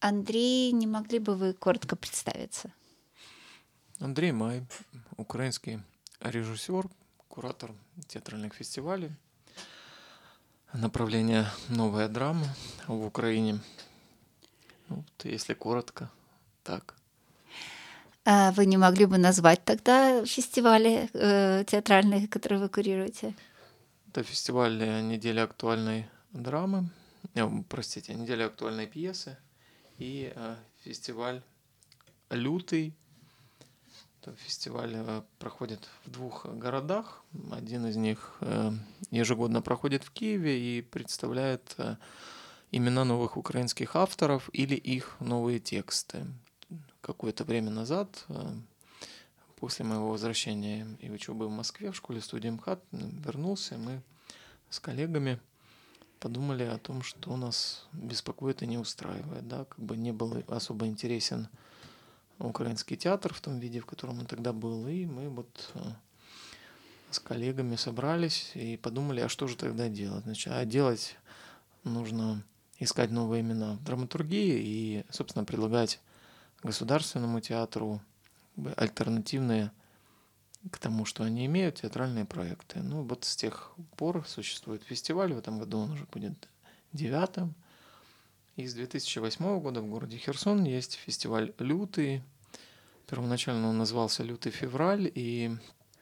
Андрей, не могли бы вы коротко представиться? Андрей Май, украинский режиссер, куратор театральных фестивалей, направление «Новая драма» в Украине. Если коротко, так. А вы не могли бы назвать тогда фестивали театральные, которые вы курируете? Это фестиваль «Неделя актуальной драмы», «Неделя актуальной пьесы» и фестиваль «Лютый». Фестиваль проходит в 2 городах. Один из них ежегодно проходит в Киеве и представляет имена новых украинских авторов или их новые тексты. Какое-то время назад, после моего возвращения и учебы в Москве в школе-студии МХАТ, вернулся, мы с коллегами подумали о том, что нас беспокоит и не устраивает. Да? Не был особо интересен украинский театр в том виде, в котором он тогда был. И мы с коллегами собрались и подумали, а что же тогда делать? Делать нужно искать новые имена в драматургии и, собственно, предлагать государственному театру альтернативные к тому, что они имеют, театральные проекты. С тех пор существует фестиваль, в этом году он уже будет 9-м. И с 2008 года в городе Херсон есть фестиваль «Лютый». Первоначально он назывался «Лютый февраль», и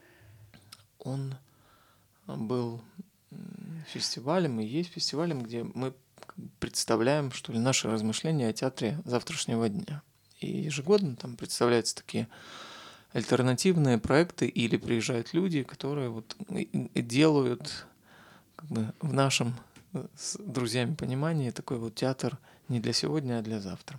он был фестивалем и есть фестивалем, где мы представляем, что ли, наши размышления о театре завтрашнего дня. И ежегодно там представляются такие альтернативные проекты, или приезжают люди, которые делают в нашем с друзьями понимании такой театр не для сегодня, а для завтра.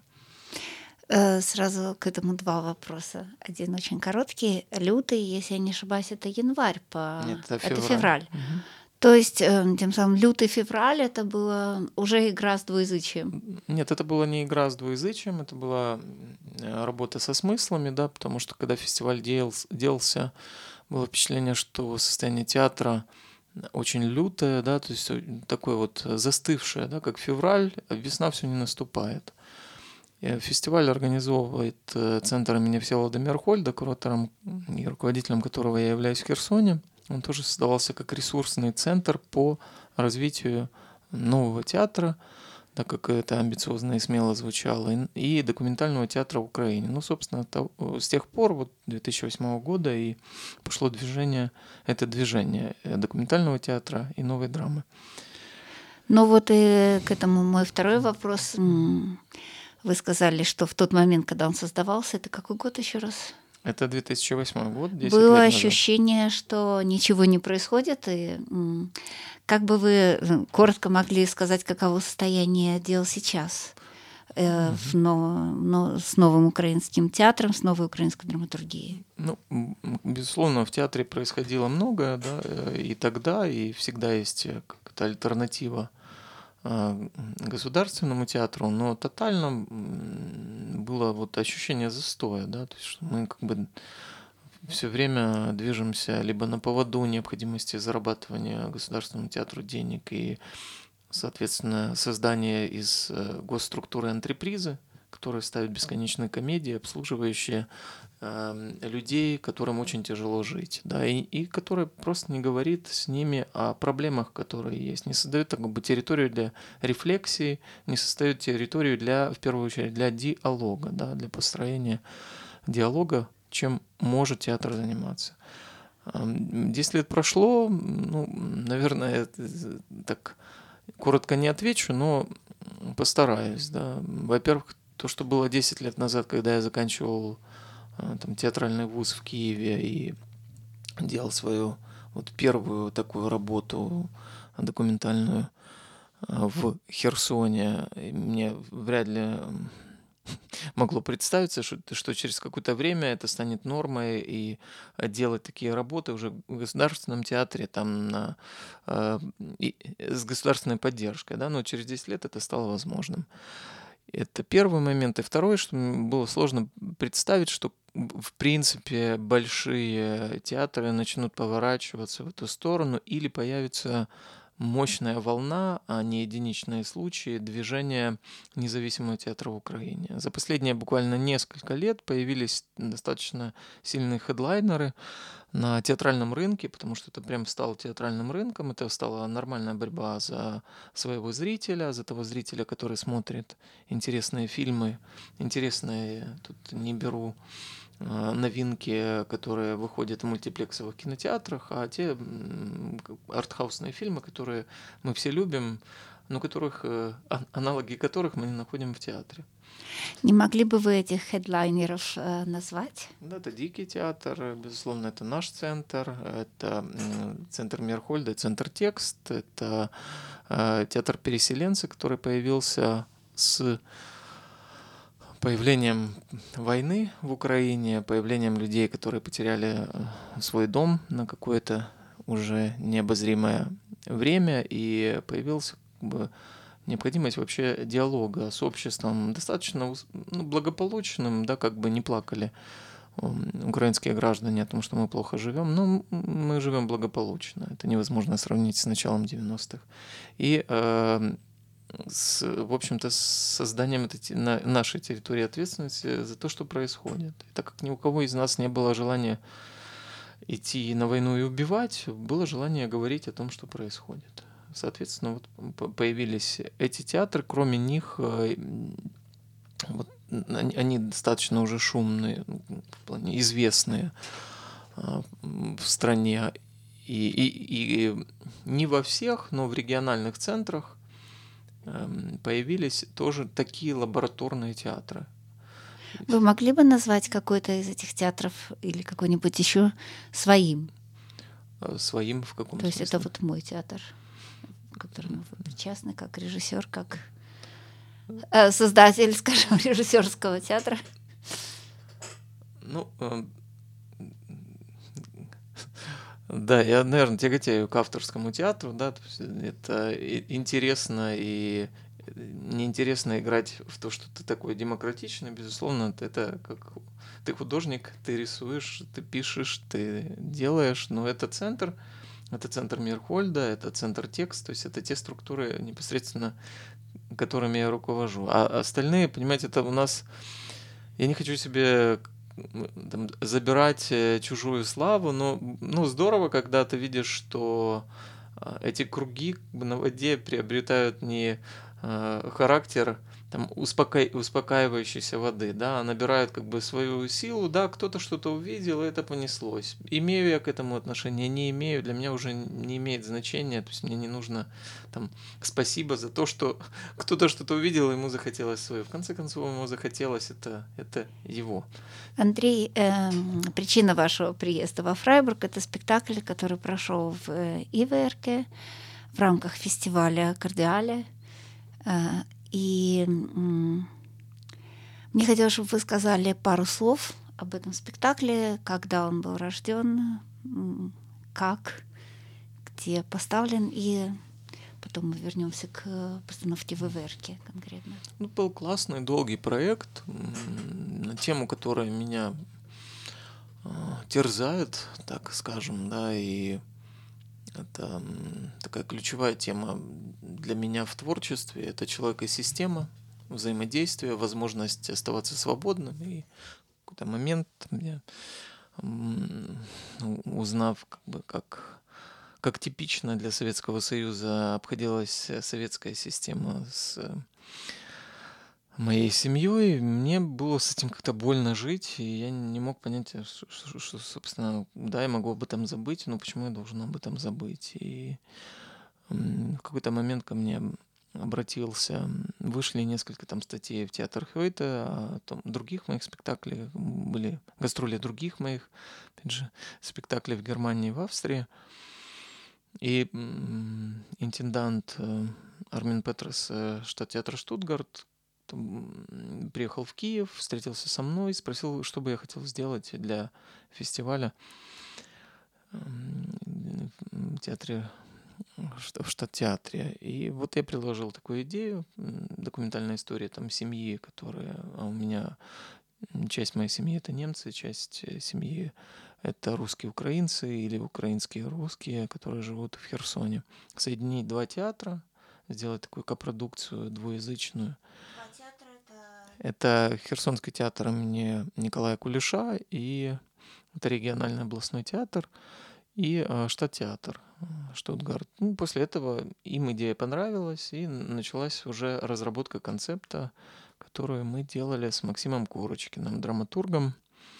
Сразу к этому 2 вопроса. Один очень короткий. Лютый, если я не ошибаюсь, это январь. Нет, это Это февраль. Угу. То есть, тем самым лютый февраль это была уже игра с двуязычием. Нет, это была не игра с двуязычием, это была работа со смыслами, да, потому что когда фестиваль делался, было впечатление, что состояние театра очень лютое, да, то есть такое застывшее, да, как февраль, а весна все не наступает. И фестиваль организовывает центр имени Всеволода Мерхольда, куратором и руководителем которого я являюсь в Херсоне. Он тоже создавался как ресурсный центр по развитию нового театра, так как это амбициозно и смело звучало, и документального театра в Украине. Собственно, с тех пор, 2008 года, и пошло движение документального театра и новой драмы. И к этому мой второй вопрос. Вы сказали, что в тот момент, когда он создавался, это какой год еще раз? Это 2008 год, 10 Было лет ощущение, что ничего не происходит, и как бы вы коротко могли сказать, каково состояние дел сейчас с новым украинским театром, с новой украинской драматургией? Безусловно, в театре происходило многое, да, и тогда, и всегда есть какая-то альтернатива государственному театру, но тотально было ощущение застоя, да, то есть что мы все время движемся либо на поводу необходимости зарабатывания государственному театру денег и, соответственно, создания из госструктуры антрепризы, которые ставят бесконечные комедии, обслуживающие людей, которым очень тяжело жить, да, и который просто не говорит с ними о проблемах, которые есть, не создает территорию для рефлексии, не создает территорию в первую очередь, для диалога, да, для построения диалога, чем может театр заниматься. 10 лет прошло, наверное, так коротко не отвечу, но постараюсь, да. Во-первых, то, что было 10 лет назад, когда я заканчивал театральный вуз в Киеве и делал свою первую такую работу документальную в Херсоне, мне вряд ли могло представиться, что через какое-то время это станет нормой, и делать такие работы уже в государственном театре с государственной поддержкой, да, но через 10 лет это стало возможным. Это первый момент. И второй, что было сложно представить, что в принципе большие театры начнут поворачиваться в эту сторону или появится мощная волна, а не единичные случаи движения независимого театра в Украине. За последние буквально несколько лет появились достаточно сильные хедлайнеры на театральном рынке, потому что это прям стало театральным рынком, это стала нормальная борьба за своего зрителя, за того зрителя, который смотрит интересные фильмы, интересные, тут не беру новинки, которые выходят в мультиплексовых кинотеатрах, а те артхаусные фильмы, которые мы все любим, но аналоги которых мы не находим в театре. Не могли бы вы этих хедлайнеров назвать? Да, это Дикий театр, безусловно, это наш центр, это центр Мирхольда, центр Текст, это театр Переселенцы, который появился с появлением войны в Украине, появлением людей, которые потеряли свой дом на какое-то уже необозримое время, и появилась необходимость вообще диалога с обществом, достаточно благополучным, да, как бы не плакали украинские граждане о том, что мы плохо живем, но мы живем благополучно. Это невозможно сравнить с началом 90-х. И в общем-то, с созданием нашей территории ответственности за то, что происходит. И так как ни у кого из нас не было желания идти на войну и убивать, было желание говорить о том, что происходит. Соответственно, вот появились эти театры, кроме них, вот, они достаточно уже шумные, в плане известные в стране. И не во всех, но в региональных центрах появились тоже такие лабораторные театры. Вы могли бы назвать какой-то из этих театров или какой-нибудь еще своим? Своим в каком То есть смысле? это вот мой театр, к которому вы причастны, как режиссер, как создатель, скажем, режиссерского театра. Ну, да, я, наверное, тяготею к авторскому театру, да, то есть это интересно и неинтересно играть в то, что ты такой демократичный, безусловно, это как ты художник, ты рисуешь, ты пишешь, ты делаешь, но это центр Мирхольда, это центр Текст, то есть это те структуры непосредственно, которыми я руковожу. А остальные, понимаете, это у нас... Я не хочу себе там, забирать чужую славу, но здорово, когда ты видишь, что эти круги на воде приобретают не характер там, успокаивающейся воды, да, а набирают как бы свою силу, да, кто-то что-то увидел, и это понеслось. Имею я к этому отношение, не имею, для меня уже не имеет значения, то есть мне не нужно там спасибо за то, что кто-то что-то увидел, ему захотелось свое. В конце концов, ему захотелось, это его. Андрей, причина вашего приезда во Фрайбург — это спектакль, который прошел в Иверке в рамках фестиваля «Кардиале». И мне хотелось, чтобы вы сказали пару слов об этом спектакле, когда он был рожден, как, где поставлен, и потом мы вернемся к постановке в Иверке конкретно. Был классный, долгий проект на тему, которая меня терзает, так скажем, да, и это такая ключевая тема для меня в творчестве. Это человек и система, взаимодействие, возможность оставаться свободным. И в какой-то момент я, узнав, как типично для Советского Союза обходилась советская система с моей семьей, мне было с этим как-то больно жить, и я не мог понять, что, собственно, да, я могу об этом забыть, но почему я должен об этом забыть? И в какой-то момент ко мне вышли несколько там статей в театр Хёйта, о других моих спектаклях, были гастроли других моих, опять же, спектаклей в Германии и в Австрии. И интендант Армин Петрос штат-театра Штутгарт приехал в Киев, встретился со мной, спросил, что бы я хотел сделать для фестиваля в театре, в штат-театре. И вот я предложил такую идею, документальная история там семьи, которая у меня Часть моей семьи — это немцы, часть семьи — это русские украинцы или украинские русские, которые живут в Херсоне. Соединить два театра, сделать такую копродукцию двуязычную. Два театра Это Херсонский театр имени Николая Кулеша, и это региональный областной театр, и штат-театр Штутгарт. После этого им идея понравилась, и началась уже разработка концепта, которую мы делали с Максимом Курочкиным, драматургом,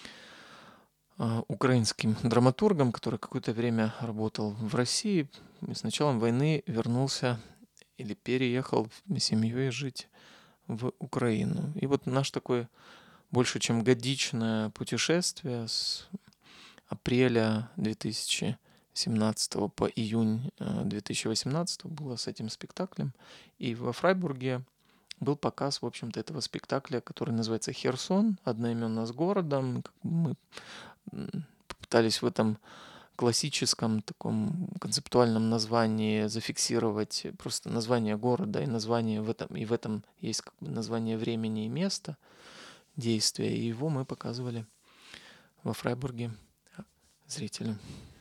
украинским драматургом, который какое-то время работал в России, и с началом войны вернулся или переехал с семьей жить в Украину. И вот наш такой больше чем годичное путешествие с апреля 2017 по июнь 2018 было с этим спектаклем. И во Фрайбурге был показ, в общем-то, этого спектакля, который называется «Херсон», одноименно с городом. Мы попытались в этом классическом таком концептуальном названии зафиксировать просто название города и название в этом есть как бы название времени и места действия. И его мы показывали во Фрайбурге зрителям.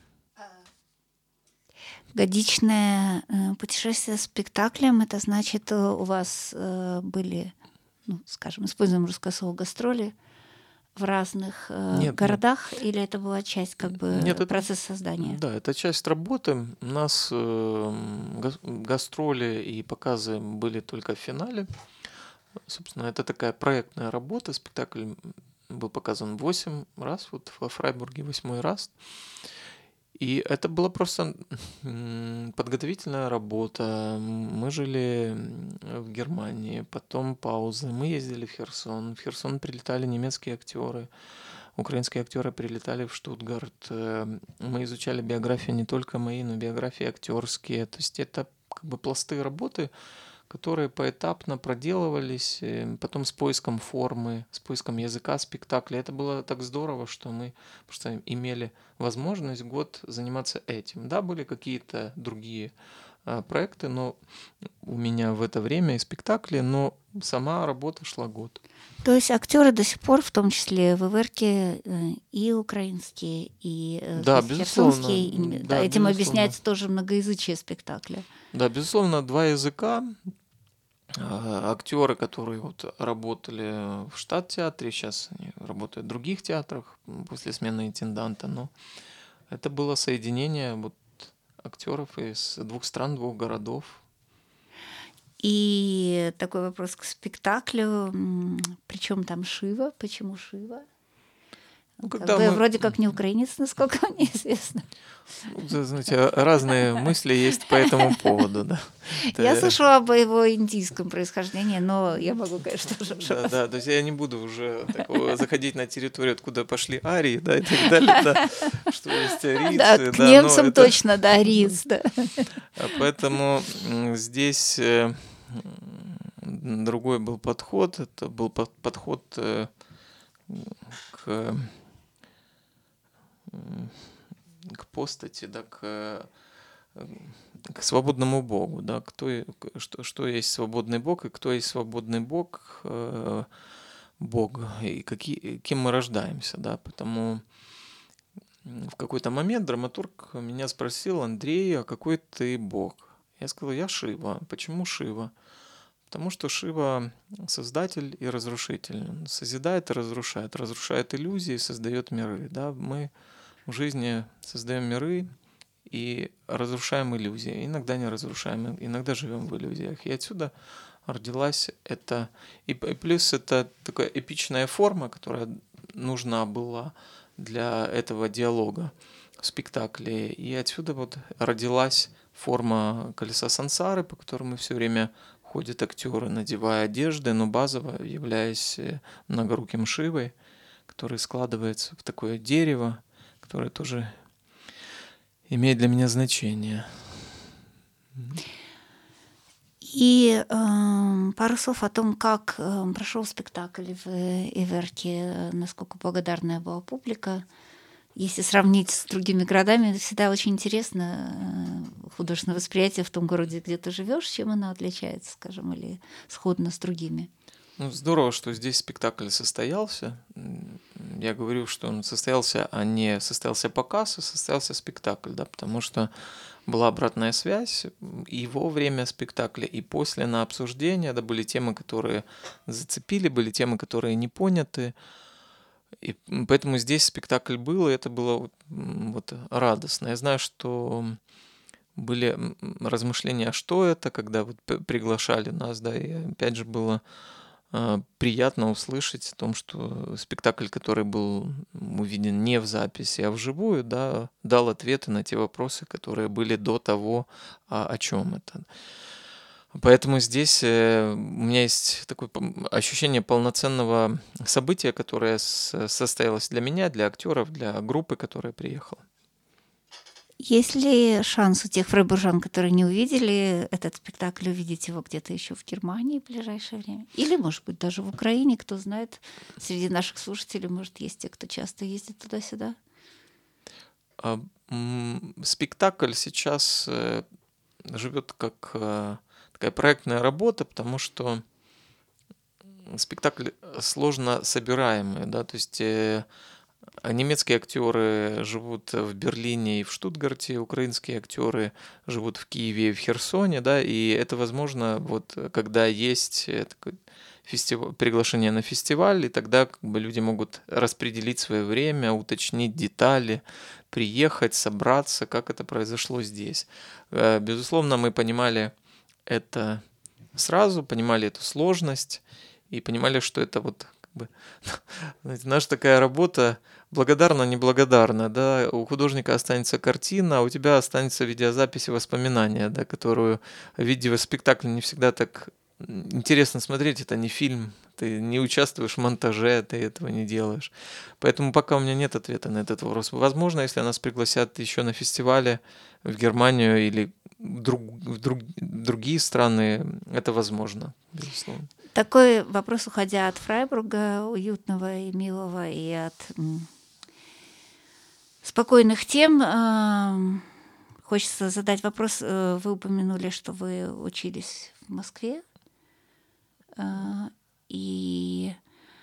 Годичное путешествие с спектаклем, это значит, у вас были, скажем, используем русское слово, гастроли в разных городах, или это была часть как бы процесса создания? Да, это часть работы. У нас гастроли и показы были только в финале. Собственно, это такая проектная работа. Спектакль был показан 8 раз, вот во Фрайбурге 8-й раз. И это была просто подготовительная работа. Мы жили в Германии, потом паузы. Мы ездили в Херсон. В Херсон прилетали немецкие актеры. Украинские актеры прилетали в Штутгарт. Мы изучали биографии не только мои, но и биографии актерские. То есть это как бы пласты работы, которые поэтапно проделывались, потом с поиском формы, с поиском языка спектакля. Это было так здорово, что мы просто имели возможность год заниматься этим. Да, были какие-то другие проекты, но у меня в это время и спектакли, но сама работа шла год. То есть актеры до сих пор, в том числе в Иверке, и украинские, и херсонские, этим объясняется тоже многоязычие спектакля. Да, безусловно, два языка. Актеры, которые вот работали в штат-театре, сейчас они работают в других театрах после смены интенданта, но это было соединение вот актеров из двух стран, двух городов. И такой вопрос к спектаклю. Причем там Шива? Почему Шива? Вы вроде как не украинец, насколько мне известно. Знаете, разные мысли есть по этому поводу, да. Я слышала об его индийском происхождении, но я могу, конечно, уже ошибаться. Да, то есть я не буду уже заходить на территорию, откуда пошли арии, да, и так далее, да, что есть арийцы. Да, к немцам точно, да, ариец, да. Поэтому здесь другой был подход, это был подход к постати, да, к свободному Богу, да, что есть свободный Бог и кто есть свободный Бог, Бог и кем мы рождаемся, да, потому в какой-то момент драматург меня спросил: Андрей, а какой ты Бог? Я сказал: я Шива. Почему Шива? Потому что Шива — создатель и разрушитель. Он созидает и разрушает иллюзии, создает миры. Да? Мы в жизни создаем миры и разрушаем иллюзии. Иногда не разрушаем, иногда живем в иллюзиях. И отсюда родилась эта... И плюс это такая эпичная форма, которая нужна была для этого диалога в спектакле. И отсюда вот родилась форма колеса сансары, по которому все время ходят актеры, надевая одежды, но базово являясь многоруким Шивой, который складывается в такое дерево, которое тоже имеет для меня значение. И пару слов о том, как прошел спектакль в Иверке, насколько благодарная была публика. Если сравнить с другими городами, всегда очень интересно художественное восприятие в том городе, где ты живешь, чем оно отличается, скажем, или сходно с другими. Ну, здорово, что здесь спектакль состоялся. Я говорю, что он состоялся, а не состоялся показ, а состоялся спектакль, да, потому что была обратная связь и во время спектакля, и после на обсуждение, да, были темы, которые зацепили, были темы, которые не поняты, и поэтому здесь спектакль был, и это было вот радостно. Я знаю, что были размышления, а что это, когда вот приглашали нас, да, и опять же было приятно услышать о том, что спектакль, который был увиден не в записи, а вживую, да, дал ответы на те вопросы, которые были до того, о чем это. Поэтому здесь у меня есть такое ощущение полноценного события, которое состоялось для меня, для актеров, для группы, которая приехала. Есть ли шанс у тех фрейбуржан, которые не увидели этот спектакль, увидеть его где-то еще в Германии в ближайшее время? Или, может быть, даже в Украине, кто знает, среди наших слушателей, может, есть те, кто часто ездит туда-сюда? Спектакль сейчас живет как такая проектная работа, потому что спектакль сложно собираемый, да, то есть немецкие актеры живут в Берлине и в Штутгарте, украинские актеры живут в Киеве и в Херсоне, да, и это возможно вот когда есть такой приглашение на фестиваль, и тогда как бы люди могут распределить свое время, уточнить детали, приехать, собраться, как это произошло здесь. Безусловно, мы понимали это сразу, понимали эту сложность и понимали, что это вот как бы знаете, наша такая работа благодарна-неблагодарна, да, у художника останется картина, а у тебя останется видеозапись и воспоминания, да, которую в видеоспектакле не всегда так интересно смотреть, это не фильм, ты не участвуешь в монтаже, ты этого не делаешь. Поэтому пока у меня нет ответа на этот вопрос. Возможно, если нас пригласят еще на фестивале в Германию или в другие страны, это возможно, безусловно. Такой вопрос, уходя от Фрайбурга, уютного и милого, и от спокойных тем, хочется задать вопрос. Вы упомянули, что вы учились в Москве, и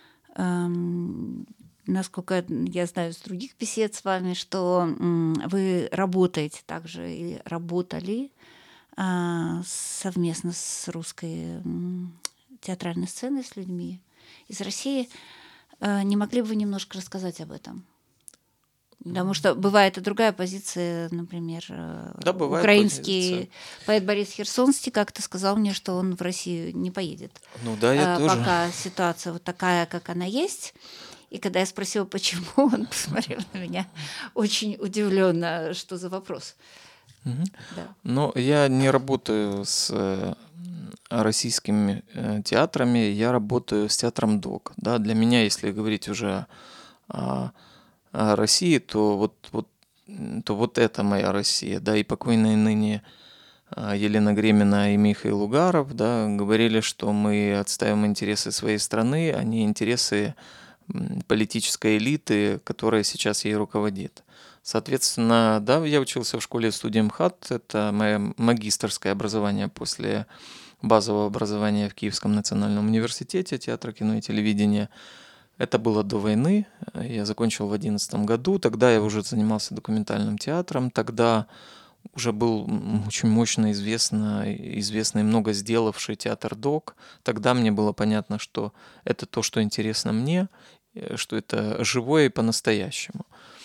насколько я знаю из других бесед с вами, что вы работаете также и работали совместно с русской театральной сценой, с людьми из России. Не могли бы вы немножко рассказать об этом? Потому что бывает и другая позиция, например, да, украинский позиция. поэт Борис Херсонский как-то сказал мне, что он в Россию не поедет. Ну да, я тоже. Пока ситуация вот такая, как она есть. И когда я спросила, почему, он посмотрел на меня очень удивленно, что за вопрос. Угу. Да. Но я не работаю с российскими театрами, я работаю с театром ДОК. Да? Для меня, если говорить уже о России, то вот это моя Россия. Да? И покойные ныне Елена Гремина и Михаил Угаров, да, говорили, что мы отстаиваем интересы своей страны, а не интересы политической элиты, которая сейчас ей руководит. Соответственно, да, я учился в школе студии МХАТ, это мое магистерское образование после базового образования в Киевском национальном университете театра, кино и телевидения. Это было до войны, я закончил в 2011 году, тогда я уже занимался документальным театром, тогда уже был очень мощно известный, много сделавший театр ДОК. Тогда мне было понятно, что это то, что интересно мне, что это живое и по-настоящему.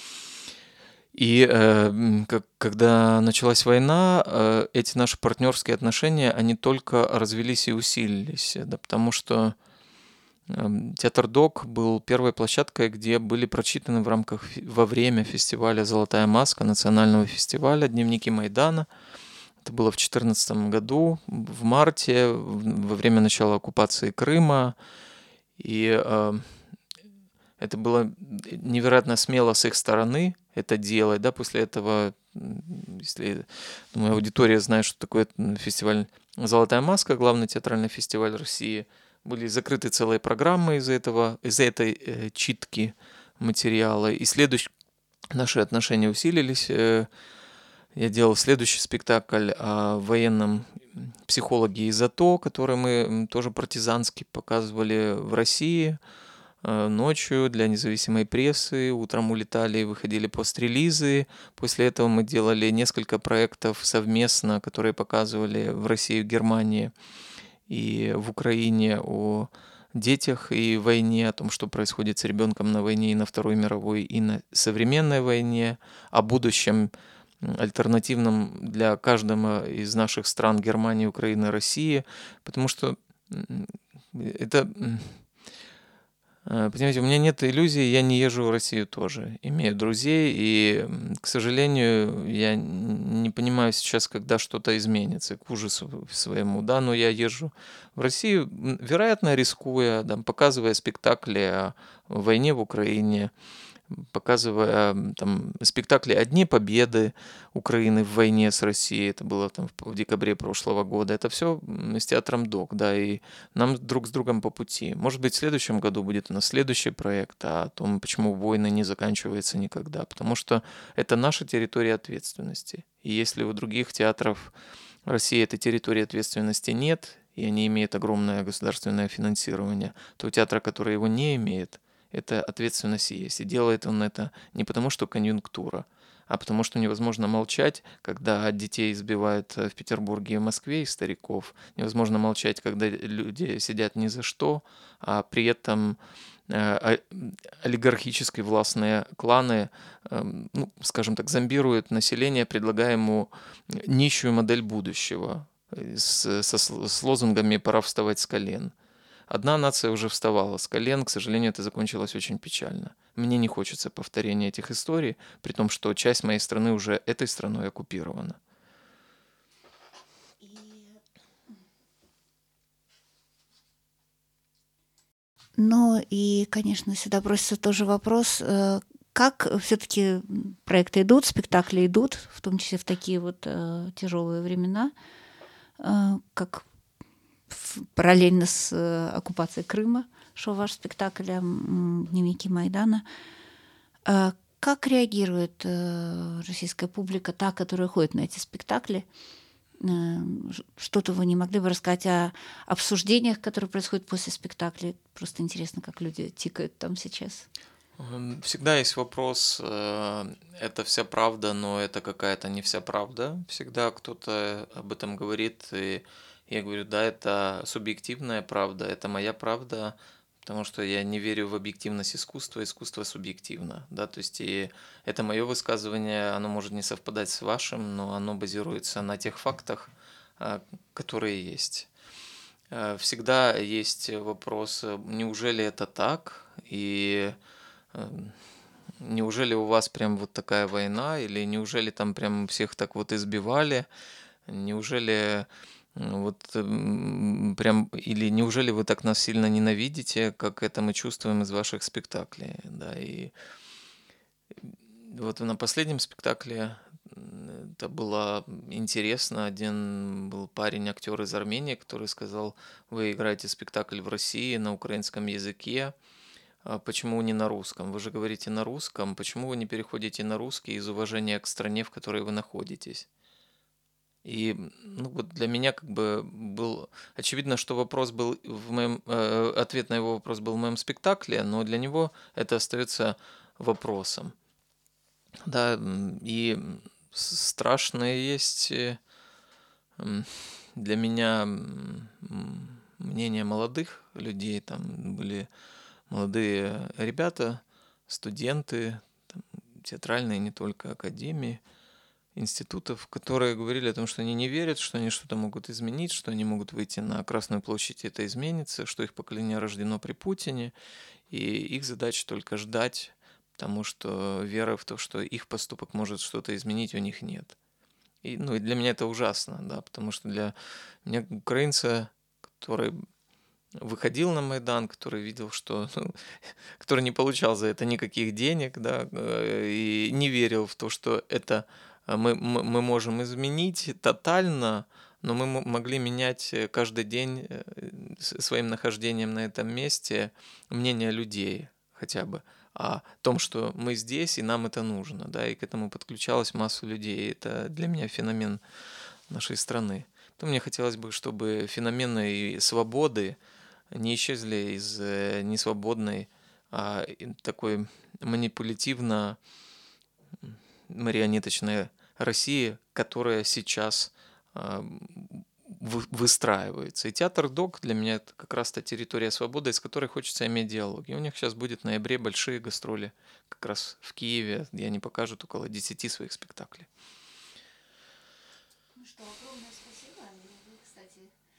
И когда началась война, эти наши партнерские отношения, они только развились и усилились, да, потому что театр ДОК был первой площадкой, где были прочитаны во время фестиваля «Золотая маска», национального фестиваля «Дневники Майдана». Это было в 2014 году, в марте, во время начала оккупации Крыма. И это было невероятно смело с их стороны это делать. Да? После этого, если думаю, аудитория знает, что такое фестиваль «Золотая маска», главный театральный фестиваль России, были закрыты целые программы из-за этой читки материала. И наши отношения усилились. Я делал следующий спектакль о военном психологе из АТО, который мы тоже партизански показывали в России ночью для независимой прессы. Утром улетали и выходили пост-релизы. После этого мы делали несколько проектов совместно, которые показывали в России, в Германии и в Украине о детях и войне, о том, что происходит с ребенком на войне и на Второй мировой, и на современной войне, о будущем альтернативном для каждого из наших стран Германии, Украины, России, потому что это, понимаете, у меня нет иллюзий, я не езжу в Россию тоже, имею друзей, и, к сожалению, я не понимаю сейчас, когда что-то изменится, к ужасу своему, да, но я езжу в Россию, вероятно, рискуя, да, показывая спектакли о войне в Украине, показывая там спектакли «О Дне Победы Украины в войне с Россией». Это было там в декабре прошлого года. Это все с театром ДОК, да, и нам друг с другом по пути. Может быть, в следующем году будет у нас следующий проект о том, почему войны не заканчиваются никогда. Потому что это наша территория ответственности. И если у других театров России этой территории ответственности нет, и они имеют огромное государственное финансирование, то у театра, который его не имеет, это ответственность есть. И делает он это не потому, что конъюнктура, а потому что невозможно молчать, когда детей избивают в Петербурге и Москве и стариков. Невозможно молчать, когда люди сидят ни за что, а при этом олигархические властные кланы, ну, скажем так, зомбируют население, предлагая ему нищую модель будущего с лозунгами «пора вставать с колен». Одна нация уже вставала с колен, к сожалению, это закончилось очень печально. Мне не хочется повторения этих историй, при том, что часть моей страны уже этой страной оккупирована. Ну и, конечно, сюда бросится тоже вопрос, как все-таки проекты идут, спектакли идут, в том числе в такие вот тяжелые времена, как параллельно с оккупацией Крыма шел ваш спектакль «Дневники Майдана». Как реагирует российская публика, та, которая ходит на эти спектакли? Что-то вы не могли бы рассказать о обсуждениях, которые происходят после спектакля? Просто интересно, как люди тикают там сейчас. Всегда есть вопрос, это вся правда, но это какая-то не вся правда. Всегда кто-то об этом говорит, и я говорю, да, это субъективная правда, это моя правда, потому что я не верю в объективность искусства, искусство субъективно, да, то есть и это мое высказывание, оно может не совпадать с вашим, но оно базируется на тех фактах, которые есть. Всегда есть вопрос, неужели это так, и неужели у вас прям вот такая война, или неужели там прям всех так вот избивали, неужели вот прям, или неужели вы так нас сильно ненавидите, как это мы чувствуем из ваших спектаклей, да, и вот на последнем спектакле это было интересно. Один был парень, актер из Армении, который сказал, вы играете спектакль в России на украинском языке, почему не на русском? Вы же говорите на русском, почему вы не переходите на русский из уважения к стране, в которой вы находитесь? И ну, вот для меня как бы был очевидно, что вопрос был в моем ответ на его вопрос был в моем спектакле, но для него это остается вопросом. Да, и страшное есть для меня мнение молодых людей, там были молодые ребята, студенты, там, театральные, не только академии, институтов, которые говорили о том, что они не верят, что они что-то могут изменить, что они могут выйти на Красную площадь, и это изменится, что их поколение рождено при Путине, и их задача только ждать, потому что веры в то, что их поступок может что-то изменить, у них нет. И, ну, и для меня это ужасно, да, потому что для меня украинца, который выходил на Майдан, который видел, что, ну, который не получал за это никаких денег, да, и не верил в то, что это мы можем изменить тотально, но мы могли менять каждый день своим нахождением на этом месте мнение людей хотя бы. о том, что мы здесь, и нам это нужно, да, и к этому подключалась масса людей. Это для меня феномен нашей страны. То мне хотелось бы, чтобы феномены и свободы не исчезли из несвободной, такой манипулятивно марионеточной России, которая сейчас а, выстраивается. И театр ДОК для меня это как раз та территория свободы, из которой хочется иметь диалог. И у них сейчас будет в ноябре большие гастроли как раз в Киеве, где они покажут около 10 своих спектаклей. Ну что, огромное спасибо. Вы, кстати,